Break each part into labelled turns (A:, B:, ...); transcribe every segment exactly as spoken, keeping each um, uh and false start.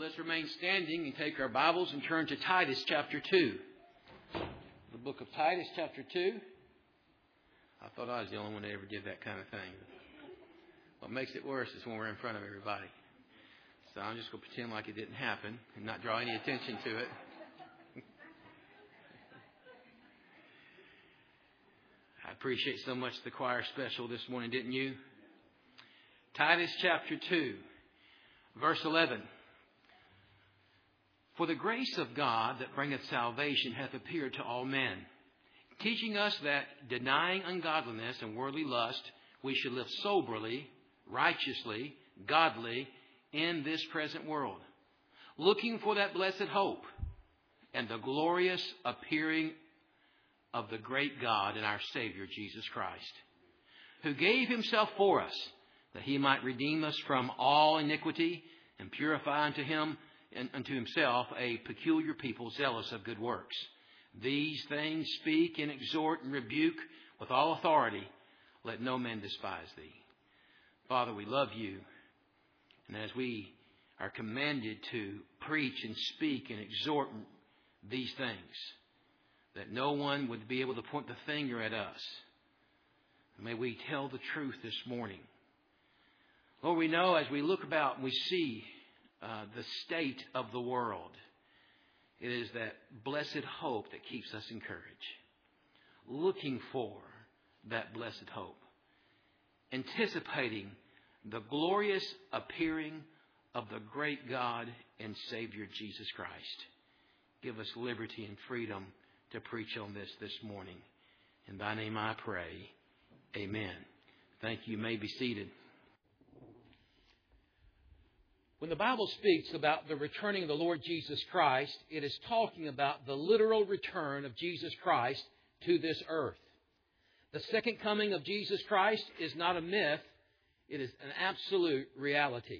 A: let's remain standing and take our Bibles and turn to Titus chapter two. The book of Titus chapter two. I thought I was the only one that ever did that kind of thing. What makes it worse is when we're in front of everybody. So I'm just going to pretend like it didn't happen and not draw any attention to it. I appreciate so much the choir special this morning, didn't you? Titus chapter two, verse eleven. For the grace of God that bringeth salvation hath appeared to all men, teaching us that, denying ungodliness and worldly lust, we should live soberly, righteously, godly in this present world, looking for that blessed hope and the glorious appearing of the great God and our Savior, Jesus Christ, who gave himself for us, that he might redeem us from all iniquity and purify unto him and unto himself a peculiar people zealous of good works. These things speak and exhort and rebuke with all authority. Let no man despise thee. Father, we love you. And as we are commanded to preach and speak and exhort these things, that no one would be able to point the finger at us. May we tell the truth this morning. Lord, we know as we look about and we see uh, the state of the world, it is that blessed hope that keeps us encouraged. Looking for that blessed hope. Anticipating the glorious appearing of the great God and Savior Jesus Christ. Give us liberty and freedom to preach on this this morning. In thy name I pray. Amen. Thank you. You may be seated. When the Bible speaks about the returning of the Lord Jesus Christ, it is talking about the literal return of Jesus Christ to this earth. The second coming of Jesus Christ is not a myth. It is an absolute reality.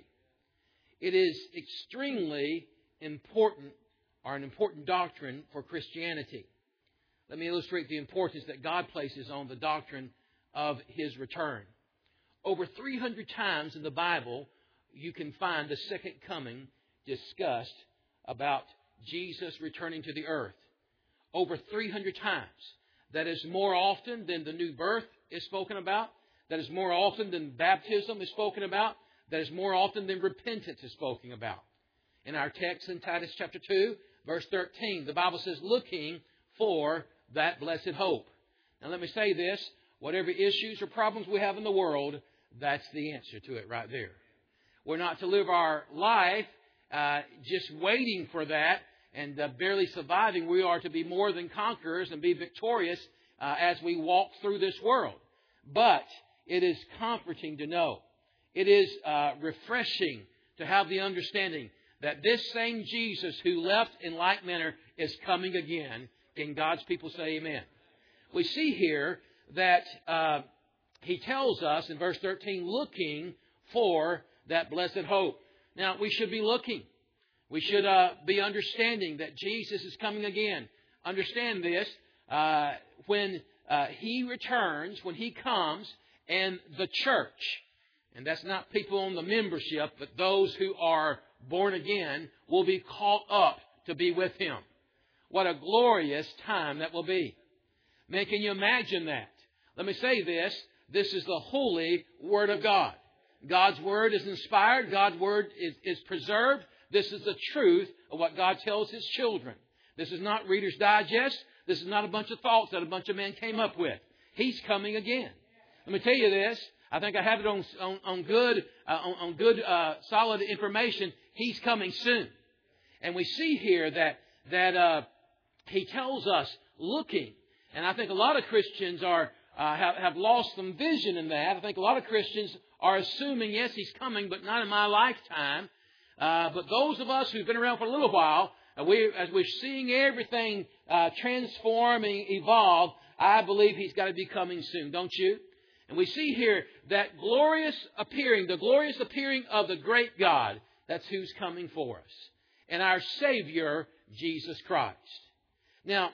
A: It is extremely important, or an important doctrine for Christianity. Let me illustrate the importance that God places on the doctrine of His return. Over three hundred times in the Bible, you can find the second coming discussed about Jesus returning to the earth. Over three hundred times. That is more often than the new birth is spoken about. That is more often than baptism is spoken about. That is more often than repentance is spoken about. In our text in Titus chapter two, verse thirteen, the Bible says, looking for that blessed hope. Now let me say this, whatever issues or problems we have in the world, that's the answer to it right there. We're not to live our life uh, just waiting for that and uh, barely surviving. We are to be more than conquerors and be victorious uh, as we walk through this world. But it is comforting to know. It is uh, refreshing to have the understanding that this same Jesus who left in like manner is coming again. Can God's people say amen? We see here that uh, he tells us in verse thirteen, looking for that blessed hope. Now, we should be looking. We should uh, be understanding that Jesus is coming again. Understand this, uh, when uh, He returns, when He comes, and the church, and that's not people on the membership, but those who are born again, will be caught up to be with Him. What a glorious time that will be. Man, can you imagine that? Let me say this. This is the holy Word of God. God's Word is inspired. God's Word is, is preserved. This is the truth of what God tells His children. This is not Reader's Digest. This is not a bunch of thoughts that a bunch of men came up with. He's coming again. Let me tell you this. I think I have it on, on, on good, uh, on, on good uh, solid information. He's coming soon. And we see here that, that uh, He tells us looking. And I think a lot of Christians are uh, have, have lost some vision in that. I think a lot of Christians are assuming, yes, He's coming, but not in my lifetime. Uh, but those of us who've been around for a little while, uh, we, as we're seeing everything uh, transform and evolve, I believe He's got to be coming soon, don't you? And we see here that glorious appearing, the glorious appearing of the great God. That's who's coming for us. And our Savior, Jesus Christ. Now,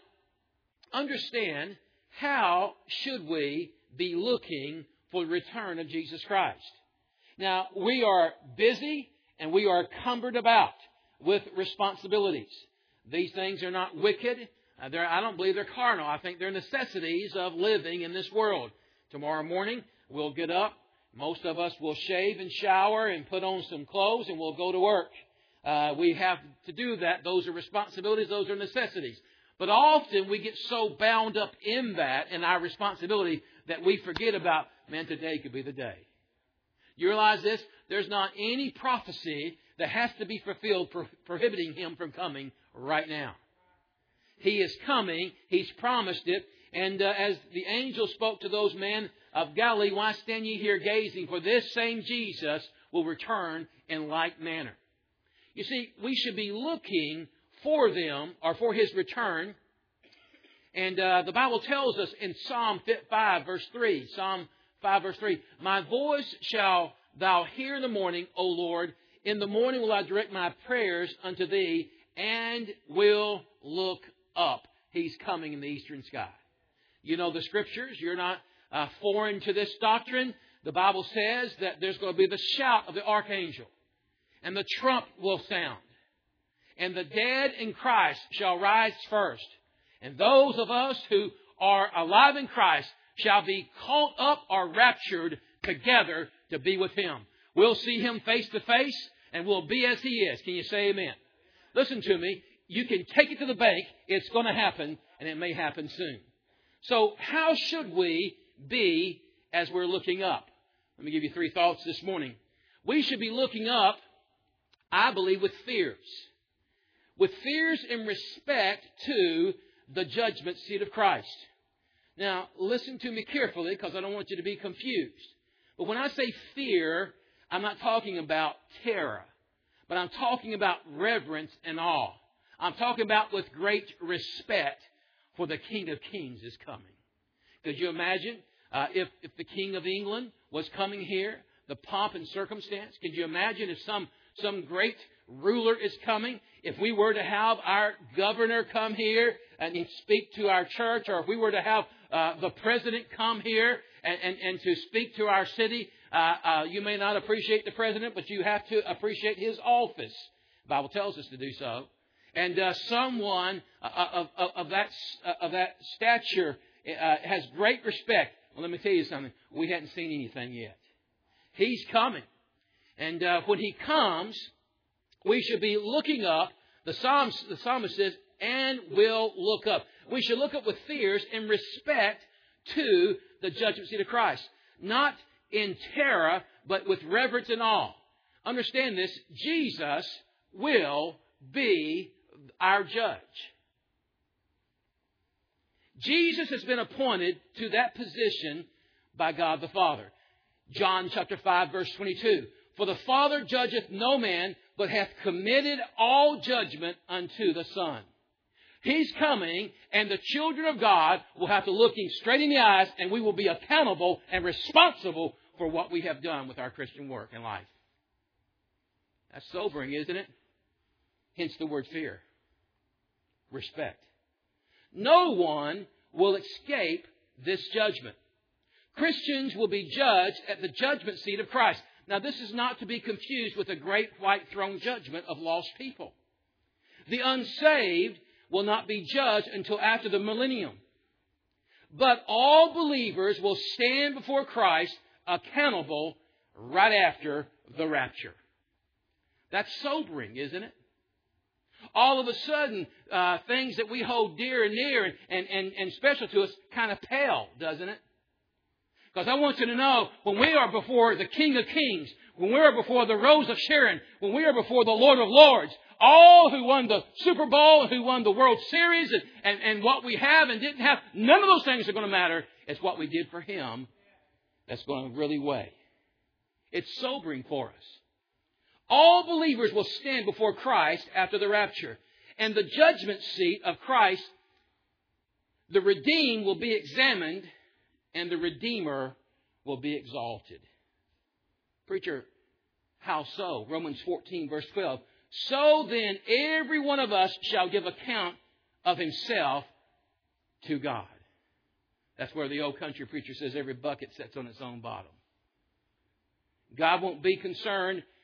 A: understand, how should we be looking for the return of Jesus Christ? Now, we are busy and we are cumbered about. with responsibilities. These things are not wicked. Uh, they're, I don't believe they're carnal. I think they're necessities of living in this world. Tomorrow morning, we'll get up. Most of us will shave and shower and put on some clothes and we'll go to work. Uh, we have to do that. Those are responsibilities. Those are necessities. But often we get so bound up in that, in our responsibility, that we forget about, man, today could be the day. You realize this? There's not any prophecy that has to be fulfilled pro- prohibiting Him from coming right now. He is coming. He's promised it. And uh, as the angel spoke to those men of Galilee, why stand ye here gazing? For this same Jesus will return in like manner. You see, we should be looking for them, or for His return. And uh, the Bible tells us in Psalm five, verse three, Psalm five, verse three, my voice shall thou hear in the morning, O Lord. In the morning will I direct my prayers unto Thee, and will look up. He's coming in the eastern sky. You know the Scriptures. You're not uh, foreign to this doctrine. The Bible says that there's going to be the shout of the archangel, and the trump will sound. And the dead in Christ shall rise first. And those of us who are alive in Christ shall be caught up or raptured together to be with Him. We'll see Him face to face and we'll be as He is. Can you say amen? Listen to me. You can take it to the bank. It's going to happen, and it may happen soon. So how should we be as we're looking up? Let me give you three thoughts this morning. We should be looking up, I believe, with fears. With fears in respect to the judgment seat of Christ. Now, listen to me carefully, because I don't want you to be confused. But when I say fear, I'm not talking about terror. But I'm talking about reverence and awe. I'm talking about with great respect, for the King of Kings is coming. Could you imagine uh, if, if the King of England was coming here, the pomp and circumstance? Could you imagine if some, some great ruler is coming? If we were to have our governor come here and speak to our church, or if we were to have uh, the president come here and, and, and to speak to our city, uh, uh, you may not appreciate the president, but you have to appreciate his office. The Bible tells us to do so. And uh, someone of, of, of, that, of that stature uh, has great respect. Well, let me tell you something. We hadn't seen anything yet. He's coming. And uh, when He comes, we should be looking up. The, Psalms, the psalmist says, and will look up. We should look up with fears in respect to the judgment seat of Christ. Not in terror, but with reverence and awe. Understand this. Jesus will be our judge. Jesus has been appointed to that position by God the Father. John chapter five, verse twenty-two. For the Father judgeth no man, but hath committed all judgment unto the Son. He's coming, and the children of God will have to look Him straight in the eyes, and we will be accountable and responsible for what we have done with our Christian work and life. That's sobering, isn't it? Hence the word fear. Respect. No one will escape this judgment. Christians will be judged at the judgment seat of Christ. Now, this is not to be confused with the great white throne judgment of lost people. The unsaved will not be judged until after the millennium. But all believers will stand before Christ accountable right after the rapture. That's sobering, isn't it? All of a sudden, uh, things that we hold dear and near and, and, and, and special to us kind of pale, doesn't it? Because I want you to know, when we are before the King of Kings, when we are before the Rose of Sharon, when we are before the Lord of Lords, all who won the Super Bowl, who won the World Series, and, and, and what we have and didn't have, none of those things are going to matter. It's what we did for Him that's going to really weigh. It's sobering for us. All believers will stand before Christ after the rapture. And the judgment seat of Christ, the redeemed will be examined, and the Redeemer will be exalted. Preacher, how so? Romans fourteen, verse twelve. So then every one of us shall give account of himself to God. That's where the old country preacher says every bucket sits on its own bottom. God won't be concerned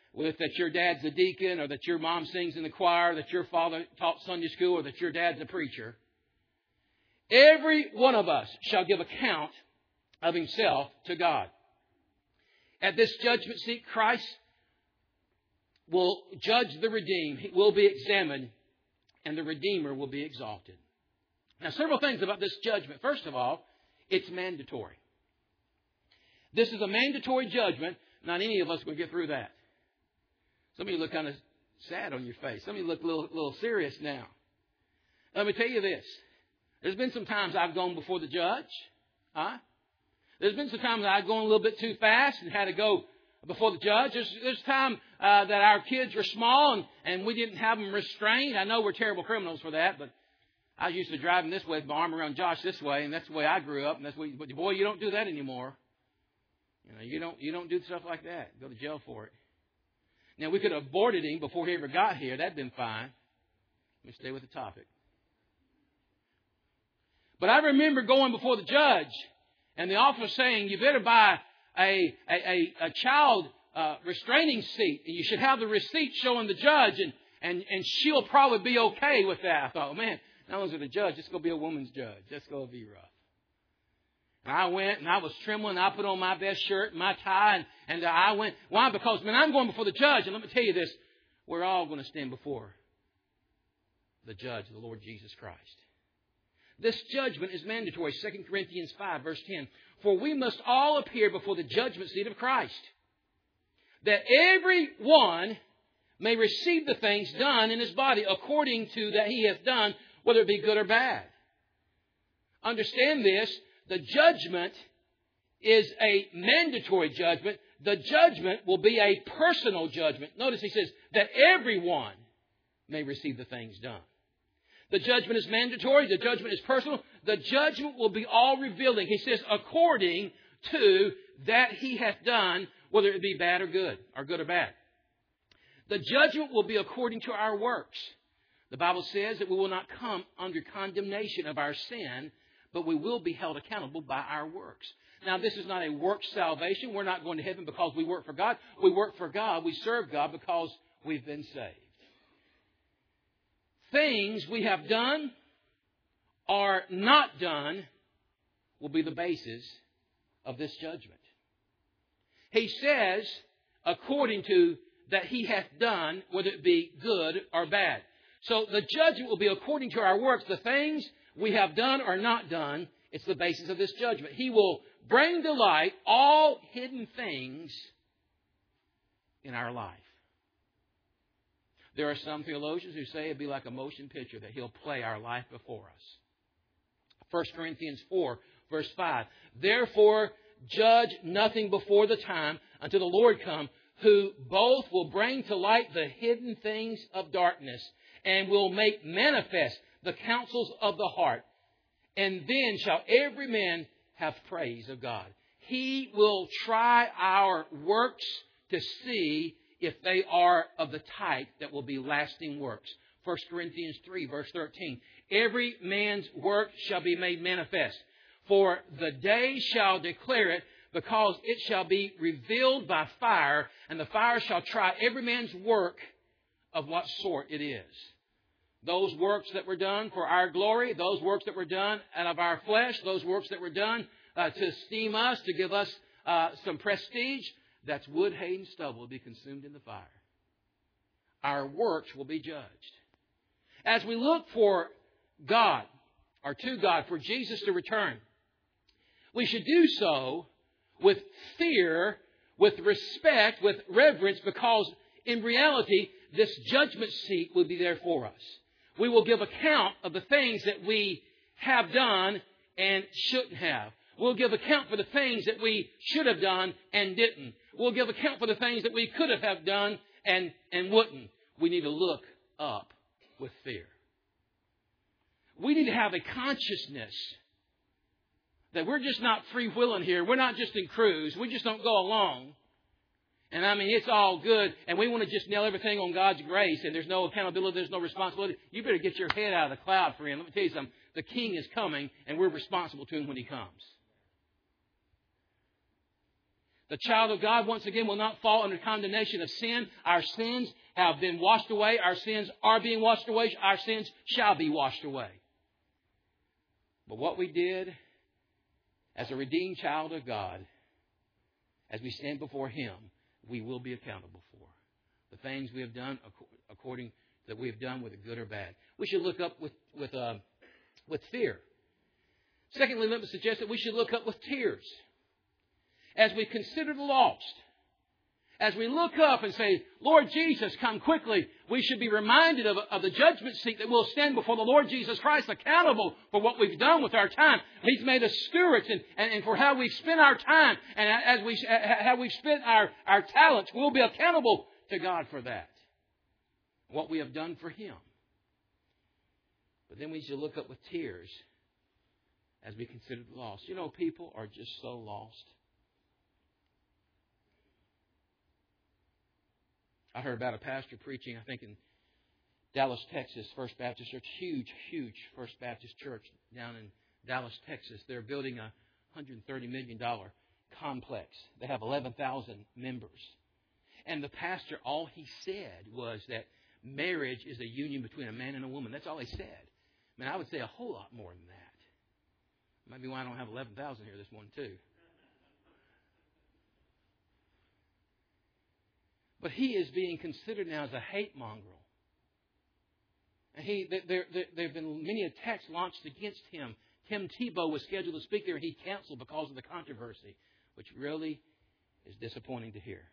A: with that your dad's a deacon, or that your mom sings in the choir, or that your father taught Sunday school, or that your dad's a preacher. Every one of us shall give account of himself to God. At this judgment seat, Christ will judge the redeemed. He will be examined, and the Redeemer will be exalted. Now, several things about this judgment. First of all, it's mandatory. This is a mandatory judgment. Not any of us will get through that. Some of you look kind of sad on your face. Some of you look a little, little serious now. Let me tell you this. There's been some times I've gone before the judge. Huh? There's been some times I've gone a little bit too fast and had to go before the judge. There's, there's time uh, that our kids were small and, and we didn't have them restrained. I know we're terrible criminals for that, but I was used to driving this way with my arm around Josh this way, and that's the way I grew up. And that's what, but boy, you don't do that anymore. You know, you don't you don't do stuff like that. Go to jail for it. Now, we could have aborted him before he ever got here. That'd been fine. Let me stay with the topic. But I remember going before the judge and the officer saying, you better buy a, a, a, a child uh, restraining seat. And you should have the receipt showing the judge, and, and, and she'll probably be okay with that. I thought, man, not only is it a judge, it's going to be a woman's judge. That's going to be rough. And I went and I was trembling. I put on my best shirt and my tie, and, and I went. Why? Because, man, I'm going before the judge. And let me tell you this. We're all going to stand before the judge, the Lord Jesus Christ. This judgment is mandatory. Second Corinthians five, verse ten. For we must all appear before the judgment seat of Christ, that every one may receive the things done in his body according to that he hath done, whether it be good or bad. Understand this. The judgment is a mandatory judgment. The judgment will be a personal judgment. Notice he says that everyone may receive the things done. The judgment is mandatory. The judgment is personal. The judgment will be all revealing. He says, according to that he hath done, whether it be bad or good, or good or bad. The judgment will be according to our works. The Bible says that we will not come under condemnation of our sin, but we will be held accountable by our works. Now, this is not a work salvation. We're not going to heaven because we work for God. We work for God. We serve God because we've been saved. Things we have done or not done will be the basis of this judgment. He says, according to that he hath done, whether it be good or bad. So the judgment will be according to our works. The things we have done or not done, it's the basis of this judgment. He will bring to light all hidden things in our life. There are some theologians who say it'd be like a motion picture, that he'll play our life before us. First Corinthians four, verse five. Therefore, judge nothing before the time until the Lord come, who both will bring to light the hidden things of darkness and will make manifest the counsels of the heart. And then shall every man have praise of God. He will try our works to see if they are of the type that will be lasting works. First Corinthians three, verse thirteen. Every man's work shall be made manifest, for the day shall declare it, because it shall be revealed by fire, and the fire shall try every man's work of what sort it is. Those works that were done for our glory, those works that were done out of our flesh, those works that were done uh, to esteem us, to give us uh, some prestige, that's wood, hay, and stubble will be consumed in the fire. Our works will be judged. As we look for God, or to God, for Jesus to return, we should do so with fear, with respect, with reverence, because in reality, this judgment seat will be there for us. We will give account of the things that we have done and shouldn't have. We'll give account for the things that we should have done and didn't. We'll give account for the things that we could have done and, and wouldn't. We need to look up with fear. We need to have a consciousness that we're just not free-willing here. We're not just in cruise. We just don't go along. And I mean, it's all good. And we want to just nail everything on God's grace. And there's no accountability. There's no responsibility. You better get your head out of the cloud, friend. Let me tell you something. The King is coming, and we're responsible to Him when He comes. The child of God, once again, will not fall under condemnation of sin. Our sins have been washed away. Our sins are being washed away. Our sins shall be washed away. But what we did as a redeemed child of God, as we stand before Him, we will be accountable for. The things we have done according that we have done, whether good or bad. We should look up with, with, uh, with fear. Secondly, let me suggest that we should look up with tears. As we consider the lost, as we look up and say, Lord Jesus, come quickly, we should be reminded of, of the judgment seat that we'll stand before the Lord Jesus Christ accountable for what we've done with our time. He's made us stewards and, and, and for how we've spent our time and as we, how we've spent our, our talents. We'll be accountable to God for that, what we have done for Him. But then we should look up with tears as we consider the lost. You know, people are just so lost. I heard about a pastor preaching, I think in Dallas, Texas, First Baptist Church, huge, huge First Baptist Church down in Dallas, Texas. They're building a one hundred thirty million dollars complex. They have eleven thousand members. And the pastor, all he said was that marriage is a union between a man and a woman. That's all he said. I mean, I would say a whole lot more than that. Maybe why I don't have eleven thousand here this morning, too. But he is being considered now as a hate mongrel. And he, there, there, there have been many attacks launched against him. Tim Tebow was scheduled to speak there, and he canceled because of the controversy, which really is disappointing to hear.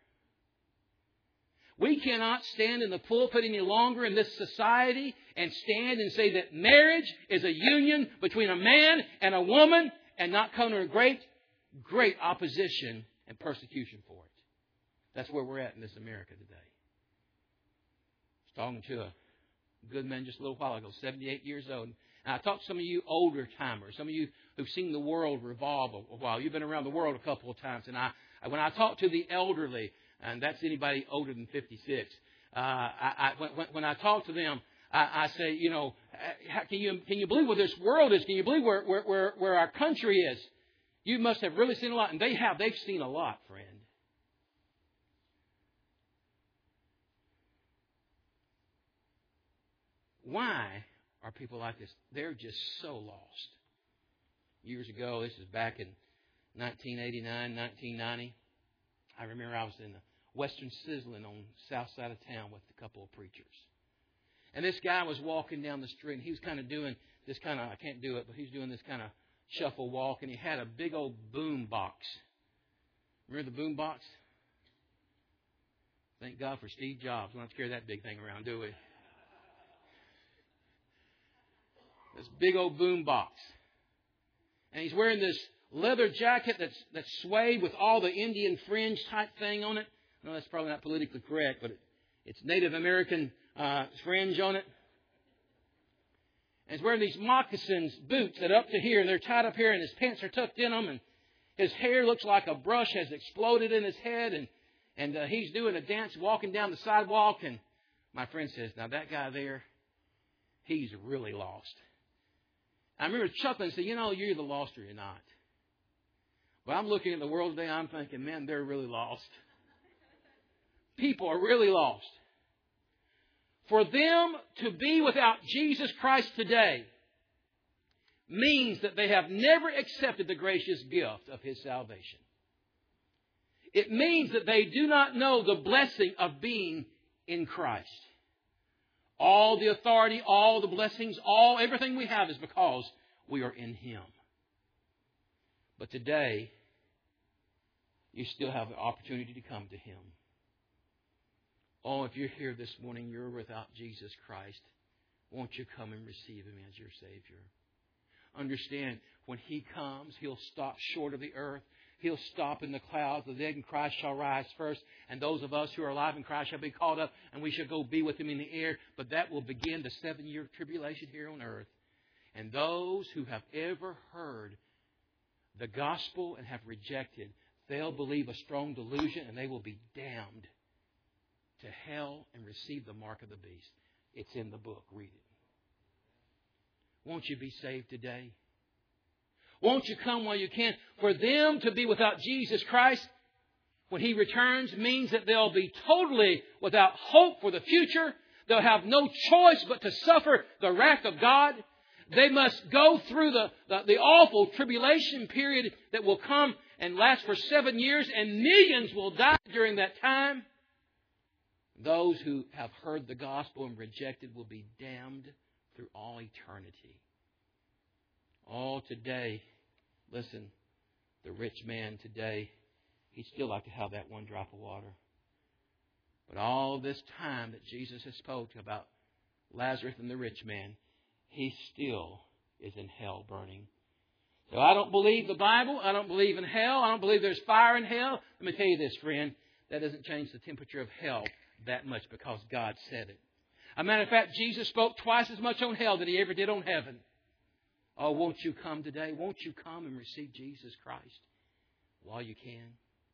A: We cannot stand in the pulpit any longer in this society and stand and say that marriage is a union between a man and a woman and not come to a great, great opposition and persecution for it. That's where we're at in this America today. I was talking to a good man just a little while ago, seventy-eight years old. And I talked to some of you older timers, some of you who've seen the world revolve a while. You've been around the world a couple of times. And I, when I talk to the elderly, and that's anybody older than fifty-six, uh, I, I, when, when I talk to them, I, I say, you know, how, can you can you believe where this world is? Can you believe where, where, where, where our country is? You must have really seen a lot. And they have. They've seen a lot, friend. Why are people like this? They're just so lost. Years ago, this is back in nineteen eighty-nine, nineteen ninety. I remember I was in the Western Sizzling on the south side of town with a couple of preachers. And this guy was walking down the street, and he was kind of doing this kind of, I can't do it, but he was doing this kind of shuffle walk, and he had a big old boom box. Remember the boom box? Thank God for Steve Jobs. We don't have to carry that big thing around, do we? This big old boom box. And he's wearing this leather jacket that's that's suede with all the Indian fringe type thing on it. No, that's probably not politically correct, but it, it's Native American uh, fringe on it. And he's wearing these moccasins, boots that are up to here, and they're tied up here, and his pants are tucked in them, and his hair looks like a brush has exploded in his head, and, and uh, he's doing a dance walking down the sidewalk, and my friend says, now that guy there, he's really lost. I remember chuckling and saying, you know, you're either lost or you're not. But I'm looking at the world today, I'm thinking, man, they're really lost. People are really lost. For them to be without Jesus Christ today means that they have never accepted the gracious gift of His salvation. It means that they do not know the blessing of being in Christ. All the authority, all the blessings, all everything we have is because we are in Him. But today, you still have the opportunity to come to Him. Oh, if you're here this morning, you're without Jesus Christ, won't you come and receive Him as your Savior? Understand, when He comes, He'll stop short of the earth. He'll stop in the clouds. The dead in Christ shall rise first. And those of us who are alive in Christ shall be caught up. And we shall go be with Him in the air. But that will begin the seven-year tribulation here on earth. And those who have ever heard the gospel and have rejected, they'll believe a strong delusion and they will be damned to hell and receive the mark of the beast. It's in the book. Read it. Won't you be saved today? Won't you come while you can? For them to be without Jesus Christ when He returns means that they'll be totally without hope for the future. They'll have no choice but to suffer the wrath of God. They must go through the, the, the awful tribulation period that will come and last for seven years, and millions will die during that time. Those who have heard the gospel and rejected will be damned through all eternity. Oh, today, listen, the rich man today, he'd still like to have that one drop of water. But all this time that Jesus has spoken about Lazarus and the rich man, he still is in hell burning. So I don't believe the Bible. I don't believe in hell. I don't believe there's fire in hell. Let me tell you this, friend. That doesn't change the temperature of hell that much because God said it. As a matter of fact, Jesus spoke twice as much on hell than He ever did on heaven. Oh, won't you come today? Won't you come and receive Jesus Christ while you can?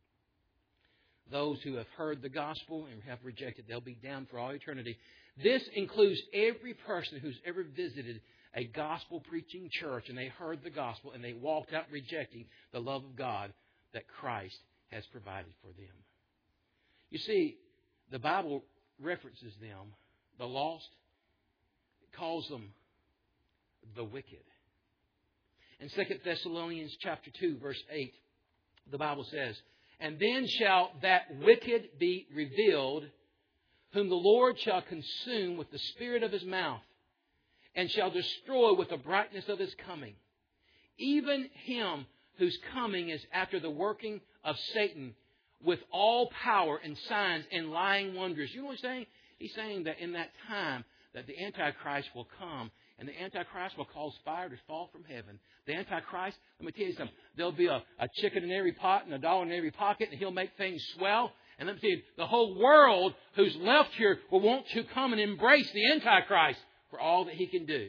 A: Those who have heard the gospel and have rejected, they'll be damned for all eternity. This includes every person who's ever visited a gospel-preaching church and they heard the gospel and they walked out rejecting the love of God that Christ has provided for them. You see, the Bible references them, the lost, it calls them the wicked. In Second Thessalonians chapter two, verse eight, the Bible says, "And then shall that wicked be revealed, whom the Lord shall consume with the spirit of His mouth, and shall destroy with the brightness of His coming. Even him whose coming is after the working of Satan, with all power and signs and lying wonders." You know what he's saying? He's saying that in that time that the Antichrist will come, and the Antichrist will cause fire to fall from heaven. The Antichrist, let me tell you something, there'll be a, a chicken in every pot and a dollar in every pocket, and he'll make things swell. And let me tell you, the whole world who's left here will want to come and embrace the Antichrist for all that he can do.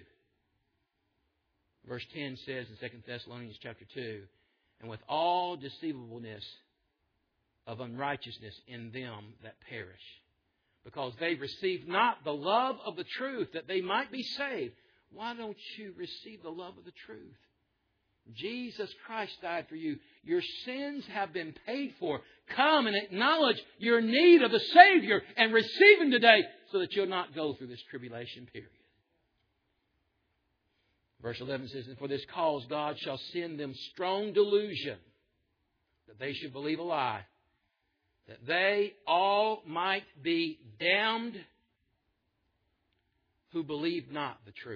A: Verse ten says in Second Thessalonians chapter two, "And with all deceivableness of unrighteousness in them that perish, because they received not the love of the truth, that they might be saved." Why don't you receive the love of the truth? Jesus Christ died for you. Your sins have been paid for. Come and acknowledge your need of the Savior and receive Him today so that you'll not go through this tribulation period. Verse eleven says, "And for this cause God shall send them strong delusion, that they should believe a lie, that they all might be damned who believed not the truth,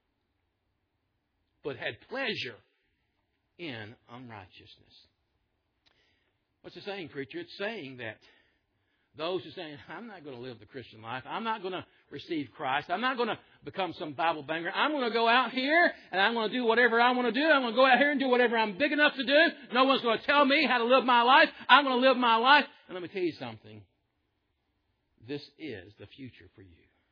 A: but had pleasure in unrighteousness." What's it saying, preacher? It's saying that those who are saying, "I'm not going to live the Christian life. I'm not going to receive Christ. I'm not going to become some Bible banger. I'm going to go out here and I'm going to do whatever I want to do. I'm going to go out here and do whatever I'm big enough to do. No one's going to tell me how to live my life. I'm going to live my life." And let me tell you something. This is the future for you.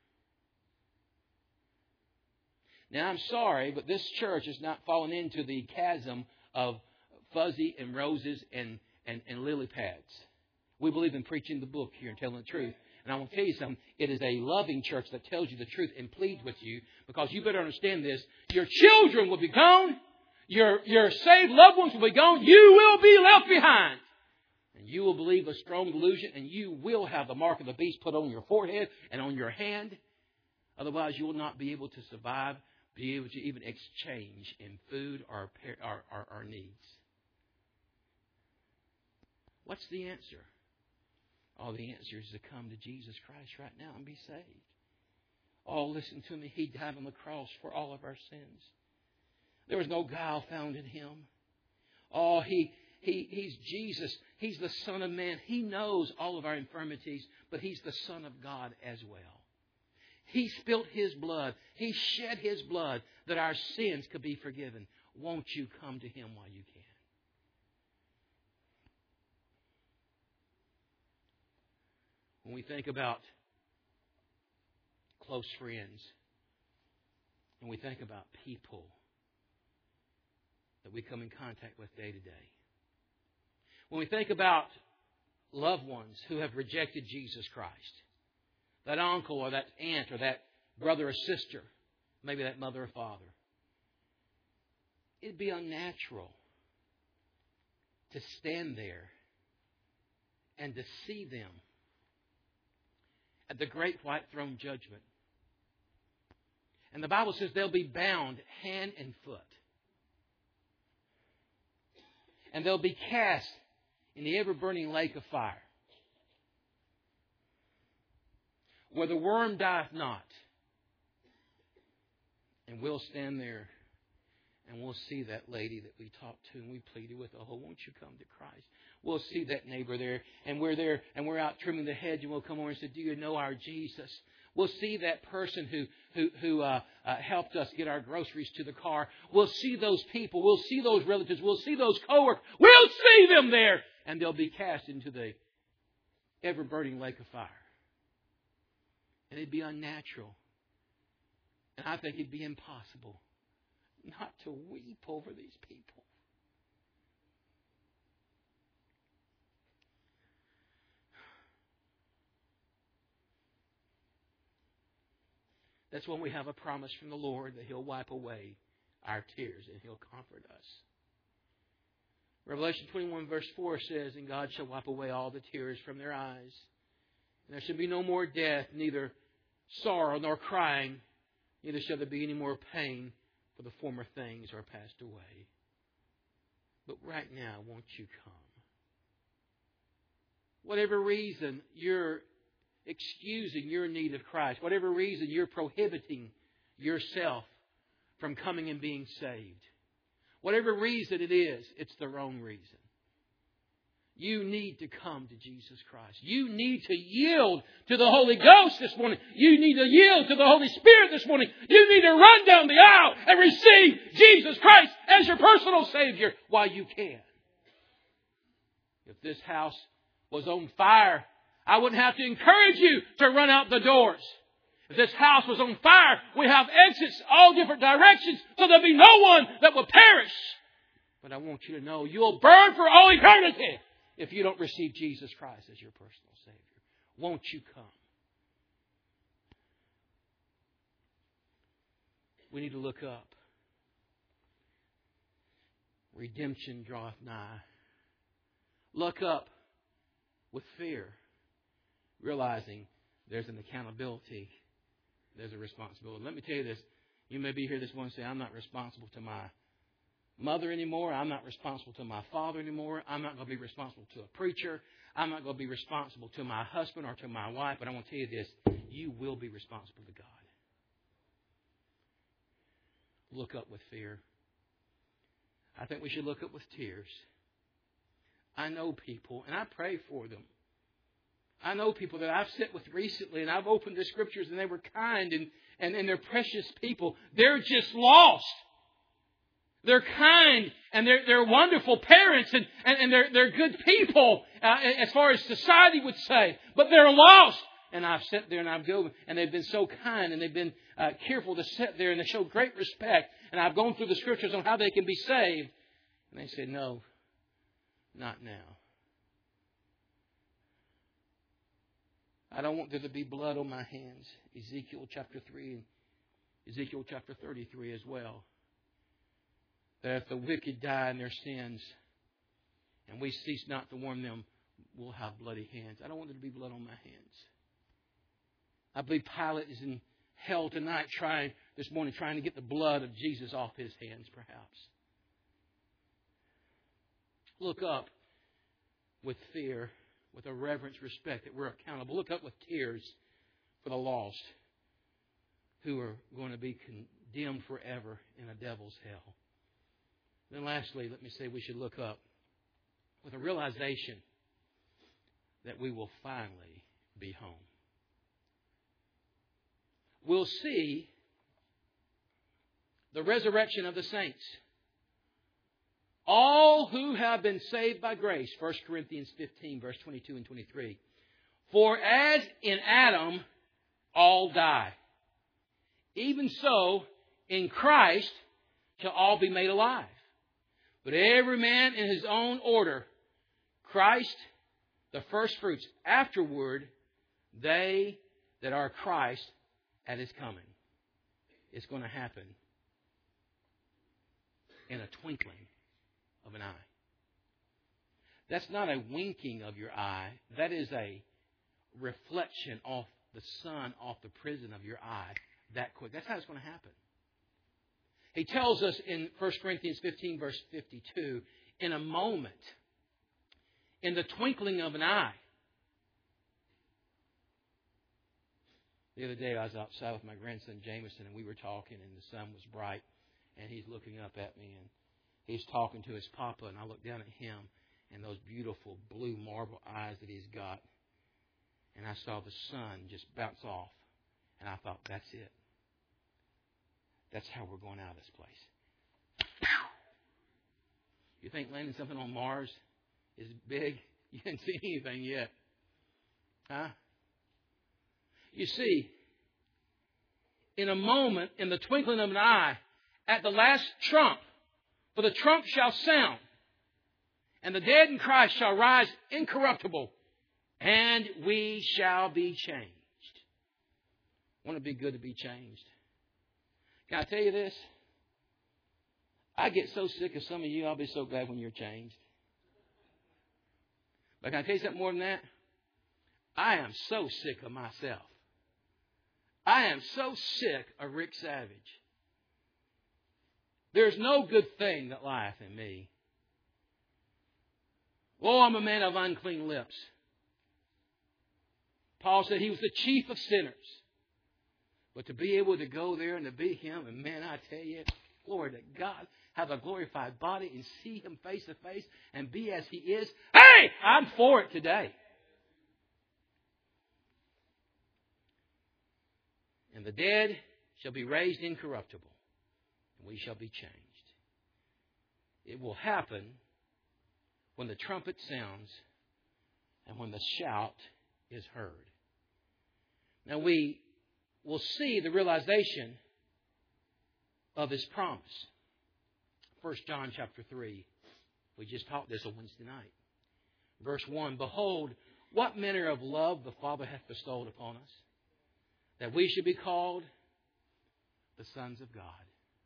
A: Now, I'm sorry, but this church has not fallen into the chasm of fuzzy and roses and, and, and lily pads. We believe in preaching the book here and telling the truth. And I want to tell you something. It is a loving church that tells you the truth and pleads with you, because you better understand this. Your children will be gone. Your, your saved loved ones will be gone. You will be left behind. And you will believe a strong delusion, and you will have the mark of the beast put on your forehead and on your hand. Otherwise, you will not be able to survive, be able to even exchange in food or, or, or, or needs. What's the answer? Oh, the answer is to come to Jesus Christ right now and be saved. Oh, listen to me. He died on the cross for all of our sins. There was no guile found in Him. Oh, he, he, He's Jesus. He's the Son of Man. He knows all of our infirmities, but He's the Son of God as well. He spilt His blood. He shed His blood that our sins could be forgiven. Won't you come to Him while you can? When we think about close friends, and we think about people that we come in contact with day to day, when we think about loved ones who have rejected Jesus Christ, that uncle or that aunt or that brother or sister, maybe that mother or father, it'd be unnatural to stand there and to see them at the great white throne judgment. And the Bible says they'll be bound hand and foot. And they'll be cast in the ever-burning lake of fire, where the worm dieth not. And we'll stand there and we'll see that lady that we talked to and we pleaded with, oh, won't you come to Christ? We'll see that neighbor there, and we're there and we're out trimming the hedge, and we'll come over and say, do you know our Jesus? We'll see that person who who, who uh, uh, helped us get our groceries to the car. We'll see those people. We'll see those relatives. We'll see those coworkers. We'll see them there. And they'll be cast into the ever-burning lake of fire. And it'd be unnatural. And I think it'd be impossible not to weep over these people. That's when we have a promise from the Lord that He'll wipe away our tears and He'll comfort us. Revelation twenty-one verse four says, and God shall wipe away all the tears from their eyes. And there shall be no more death, neither sorrow nor crying, neither shall there be any more pain, for the former things are passed away. But right now, won't you come? Whatever reason you're excusing your need of Christ, whatever reason you're prohibiting yourself from coming and being saved, whatever reason it is, it's the wrong reason. You need to come to Jesus Christ. You need to yield to the Holy Ghost this morning. You need to yield to the Holy Spirit this morning. You need to run down the aisle and receive Jesus Christ as your personal Savior while you can. If this house was on fire, I wouldn't have to encourage you to run out the doors. If this house was on fire, we have exits all different directions, so there'll be no one that will perish. But I want you to know you'll burn for all eternity if you don't receive Jesus Christ as your personal Savior. Won't you come? We need to look up. Redemption draweth nigh. Look up with fear, realizing there's an accountability, there's a responsibility. Let me tell you this. You may be here this morning and say, I'm not responsible to my mother anymore. I'm not responsible to my father anymore. I'm not going to be responsible to a preacher. I'm not going to be responsible to my husband or to my wife. But I want to tell you this. You will be responsible to God. Look up with fear. I think we should look up with tears. I know people, and I pray for them. I know people that I've sat with recently, and I've opened the Scriptures, and they were kind, and, and, and they're precious people. They're just lost. They're kind, and they're, they're wonderful parents, and, and, and they're, they're good people, uh, as far as society would say. But they're lost. And I've sat there, and I've go, and they've been so kind, and they've been uh, careful to sit there, and they show great respect. And I've gone through the Scriptures on how they can be saved. And they say, no, not now. I don't want there to be blood on my hands. Ezekiel chapter three and Ezekiel chapter thirty-three as well. That if the wicked die in their sins and we cease not to warn them, we'll have bloody hands. I don't want there to be blood on my hands. I believe Pilate is in hell tonight trying, this morning, trying to get the blood of Jesus off his hands, perhaps. Look up with fear, with a reverence, respect that we're accountable. Look up with tears for the lost who are going to be condemned forever in a devil's hell. Then lastly, let me say we should look up with a realization that we will finally be home. We'll see the resurrection of the saints. All who have been saved by grace, First Corinthians fifteen, verse twenty-two and twenty-three. For as in Adam all die, even so in Christ shall all be made alive. But every man in his own order, Christ the first fruits, afterward they that are Christ at His coming. It's going to happen in a twinkling of an eye. That's not a winking of your eye. That is a reflection off the sun, off the prison of your eye that quick. That's how it's going to happen. He tells us in First Corinthians fifteen, verse fifty-two, in a moment, in the twinkling of an eye. The other day I was outside with my grandson Jameson, and we were talking, and the sun was bright, and he's looking up at me, and he's talking to his papa, and I look down at him, and those beautiful blue marble eyes that he's got, and I saw the sun just bounce off, and I thought, that's it. That's how we're going out of this place. You think landing something on Mars is big? You haven't seen anything yet. Huh? You see, in a moment, in the twinkling of an eye, at the last trump, for the trump shall sound, and the dead in Christ shall rise incorruptible, and we shall be changed. Won't it be good to be changed? Can I tell you this? I get so sick of some of you, I'll be so glad when you're changed. But can I tell you something more than that? I am so sick of myself. I am so sick of Rick Savage. There's no good thing that lieth in me. Oh, I'm a man of unclean lips. Paul said he was the chief of sinners. But to be able to go there and to be Him, and man, I tell you, glory to God, have a glorified body and see Him face to face and be as He is. Hey, I'm for it today. And the dead shall be raised incorruptible, and we shall be changed. It will happen when the trumpet sounds and when the shout is heard. Now we will see the realization of His promise. First John chapter three. We just taught this on Wednesday night. Verse one, behold, what manner of love the Father hath bestowed upon us, that we should be called the sons of God.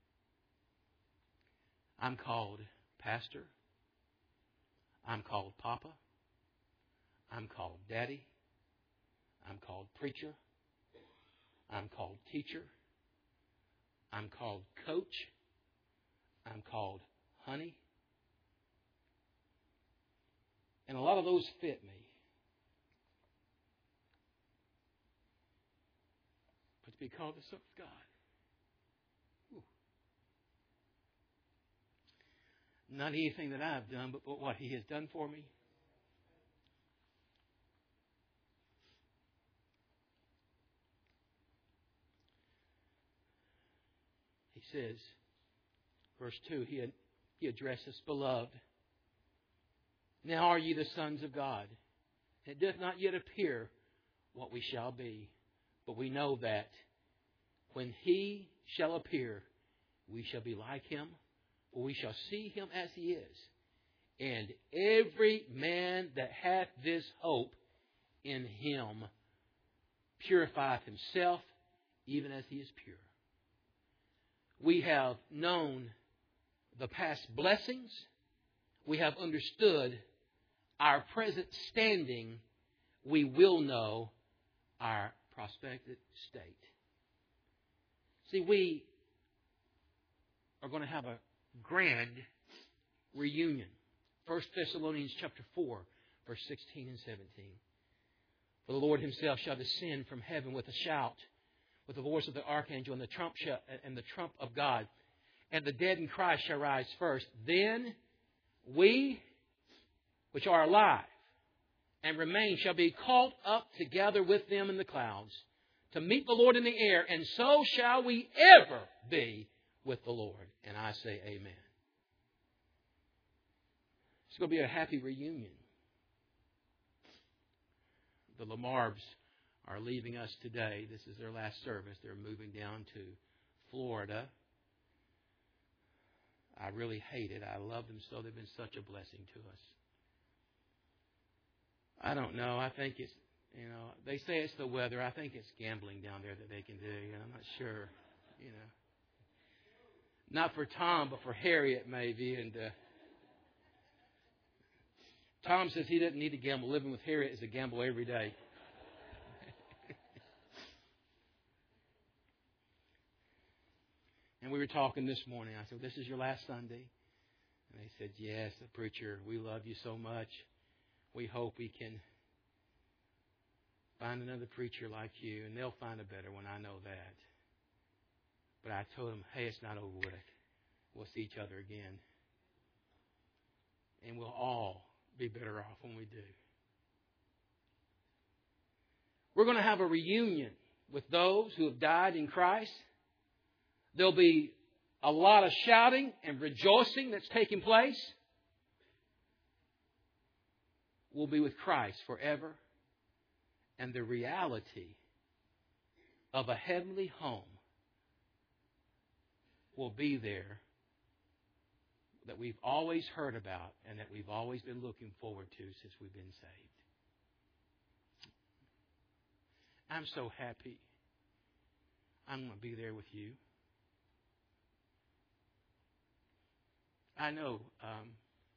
A: I'm called pastor. I'm called papa. I'm called daddy. I'm called preacher. I'm called teacher. I'm called coach. I'm called honey. And a lot of those fit me. But to be called the Son of God. Ooh. Not anything that I've done, but what He has done for me. He says, verse two, he, he addresses, beloved, now are ye the sons of God. It doth not yet appear what we shall be, but we know that when He shall appear, we shall be like Him, for we shall see Him as He is. And every man that hath this hope in Him purifieth himself, even as He is pure. We have known the past blessings. We have understood our present standing. We will know our prospective state. See, we are going to have a grand reunion. First Thessalonians chapter four, verse sixteen and seventeen. For the Lord Himself shall descend from heaven with a shout, with the voice of the archangel and the trump shall, and the trump of God, and the dead in Christ shall rise first. Then we, which are alive and remain, shall be caught up together with them in the clouds to meet the Lord in the air, and so shall we ever be with the Lord. And I say amen. It's going to be a happy reunion. The Lamarbs are leaving us today. This is their last service. They're moving down to Florida. I really hate it. I love them so. They've been such a blessing to us. I don't know. I think it's, you know, they say it's the weather. I think it's gambling down there that they can do. And I'm not sure, you know. Not for Tom, but for Harriet maybe. And uh, Tom says he doesn't need to gamble. Living with Harriet is a gamble every day. And we were talking this morning. I said, this is your last Sunday? And they said, yes, the preacher, we love you so much. We hope we can find another preacher like you. And they'll find a better one, I know that. But I told them, hey, it's not over with. We'll see each other again. And we'll all be better off when we do. We're going to have a reunion with those who have died in Christ. There'll be a lot of shouting and rejoicing that's taking place. We'll be with Christ forever. And the reality of a heavenly home will be there that we've always heard about and that we've always been looking forward to since we've been saved. I'm so happy I'm going to be there with you. I know um,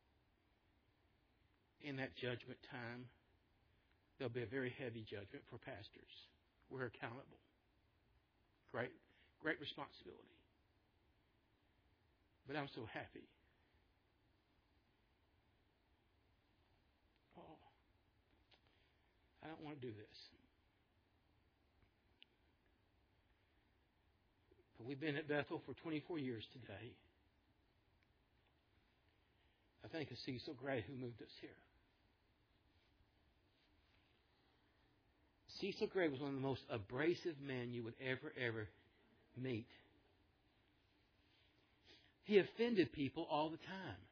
A: in that judgment time, there'll be a very heavy judgment for pastors. We're accountable. Great, great responsibility. But I'm so happy. Oh, I don't want to do this. But we've been at Bethel for twenty-four years today. I thank Cecil Gray who moved us here. Cecil Gray was one of the most abrasive men you would ever, ever meet. He offended people all the time.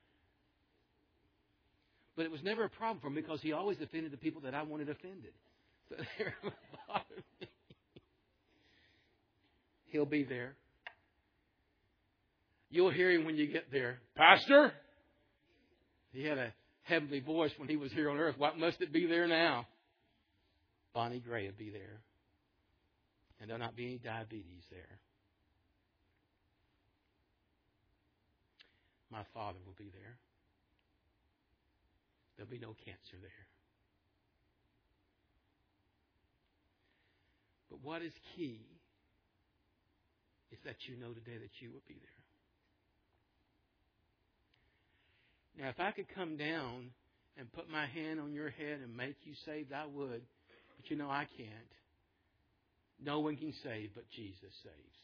A: But it was never a problem for him because he always offended the people that I wanted offended. So it never bothered me. He'll be there. You'll hear him when you get there. Pastor! He had a heavenly voice when he was here on earth. What must it be there now? Bonnie Gray will be there. And there'll not be any diabetes there. My father will be there. There'll be no cancer there. But what is key is that you know today that you will be there. Now, if I could come down and put my hand on your head and make you saved, I would. But you know I can't. No one can save but Jesus saves.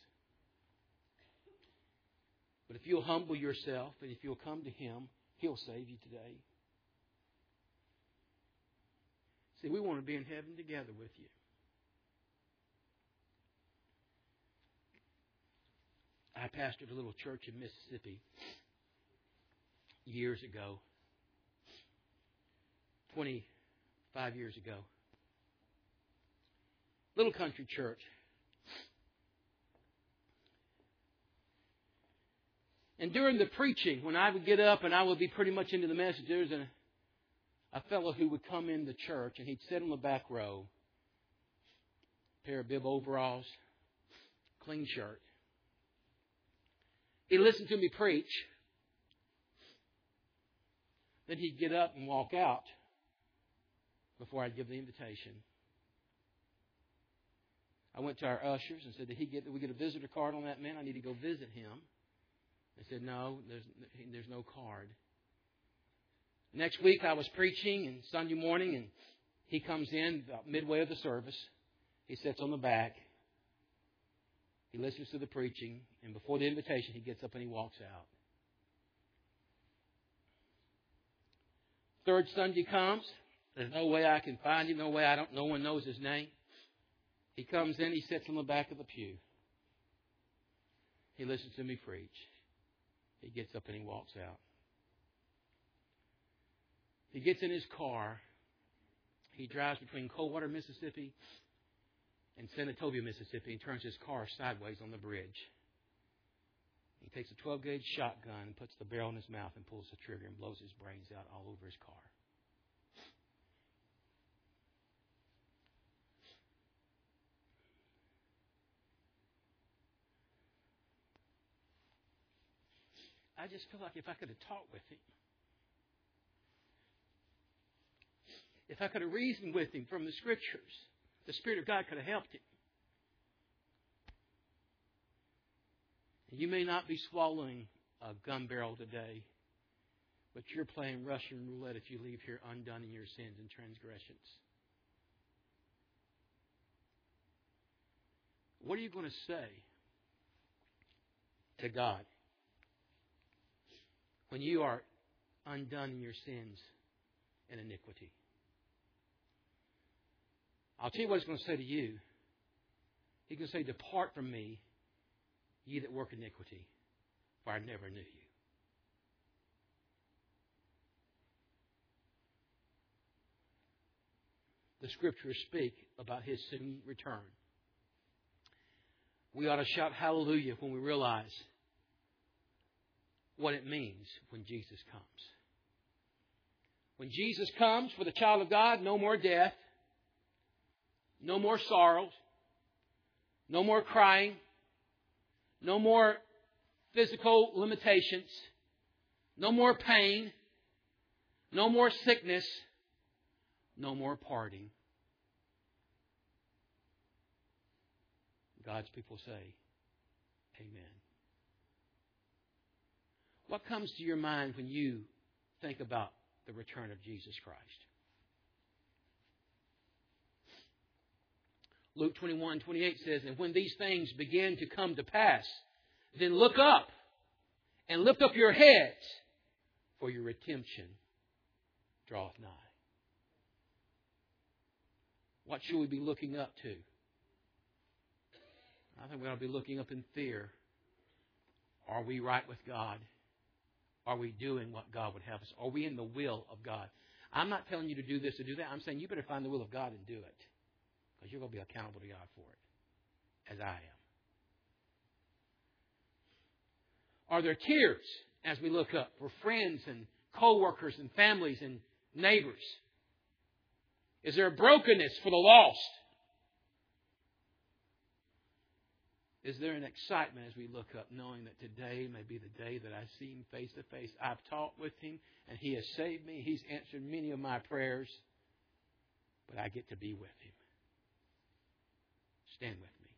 A: But if you'll humble yourself and if you'll come to Him, He'll save you today. See, we want to be in heaven together with you. I pastored a little church in Mississippi years ago, twenty-five years ago. Little country church. And during the preaching, when I would get up and I would be pretty much into the message, there was a, a fellow who would come in the church and he'd sit on the back row, pair of bib overalls, clean shirt. He'd listen to me preach. Then he'd get up and walk out before I'd give the invitation. I went to our ushers and said, did he get, did we get a visitor card on that man? I need to go visit him. They said, no, there's, there's no card. Next week I was preaching and Sunday morning, and he comes in about midway of the service. He sits on the back. He listens to the preaching, and before the invitation, he gets up and he walks out. Third Sunday comes. There's no way I can find him. No way I don't. No one knows his name. He comes in. He sits on the back of the pew. He listens to me preach. He gets up and he walks out. He gets in his car. He drives between Coldwater, Mississippi and Senatobia, Mississippi, and turns his car sideways on the bridge. He takes a twelve gauge shotgun and puts the barrel in his mouth and pulls the trigger and blows his brains out all over his car. I just feel like if I could have talked with him, If I could have reasoned with him from the Scriptures, the Spirit of God could have helped him. You may not be swallowing a gun barrel today, but you're playing Russian roulette if you leave here undone in your sins and transgressions. What are you going to say to God when you are undone in your sins and iniquity? I'll tell you what He's going to say to you. He's going to say, "Depart from me, ye that work iniquity, for I never knew you." The Scriptures speak about His soon return. We ought to shout hallelujah when we realize what it means when Jesus comes. When Jesus comes for the child of God, no more death, no more sorrows, no more crying, no more physical limitations, no more pain, no more sickness, no more parting. God's people say, amen. What comes to your mind when you think about the return of Jesus Christ? Luke twenty-one twenty-eight says, "And when these things begin to come to pass, then look up and lift up your heads, for your redemption draweth nigh." What should we be looking up to? I think we ought to be looking up in fear. Are we right with God? Are we doing what God would have us? Are we in the will of God? I'm not telling you to do this or do that. I'm saying you better find the will of God and do it. Because you're going to be accountable to God for it, as I am. Are there tears as we look up for friends and co-workers and families and neighbors? Is there a brokenness for the lost? Is there an excitement as we look up, knowing that today may be the day that I see Him face to face? I've talked with Him, and He has saved me. He's answered many of my prayers, but I get to be with Him. Stand with me.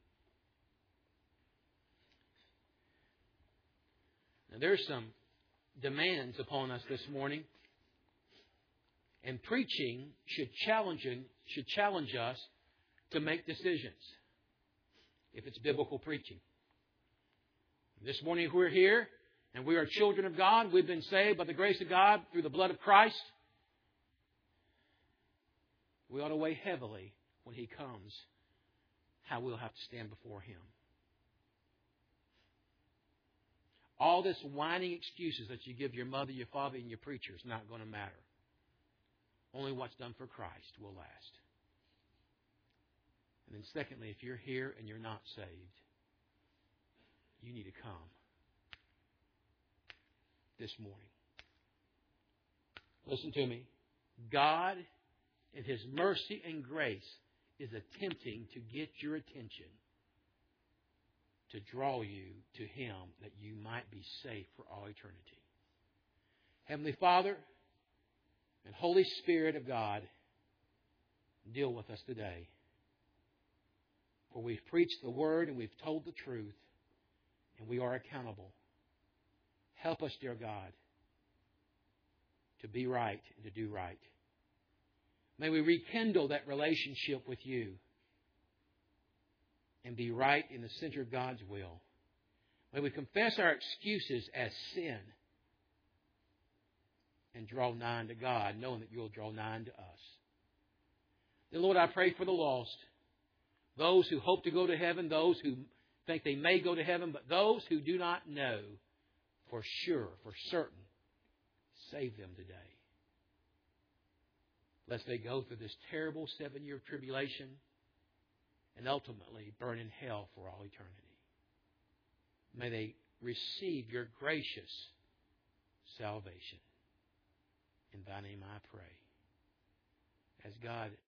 A: Now, there's some demands upon us this morning, and preaching should challenge, should challenge us to make decisions. If it's biblical preaching. This morning we're here and we are children of God. We've been saved by the grace of God through the blood of Christ. We ought to weigh heavily when He comes how we'll have to stand before Him. All this whining excuses that you give your mother, your father, and your preacher is not going to matter. Only what's done for Christ will last. And then secondly, if you're here and you're not saved, you need to come this morning. Listen to me. God, in His mercy and grace, is attempting to get your attention to draw you to Him that you might be safe for all eternity. Heavenly Father and Holy Spirit of God, deal with us today. For we've preached the Word and we've told the truth, and we are accountable. Help us, dear God, to be right and to do right. May we rekindle that relationship with You and be right in the center of God's will. May we confess our excuses as sin and draw nigh to God, knowing that You'll draw nigh to us. Then, Lord, I pray for the lost. Those who hope to go to heaven, those who think they may go to heaven, but those who do not know for sure, for certain, save them today. Lest they go through this terrible seven-year tribulation and ultimately burn in hell for all eternity. May they receive Your gracious salvation. In Thy name I pray. As God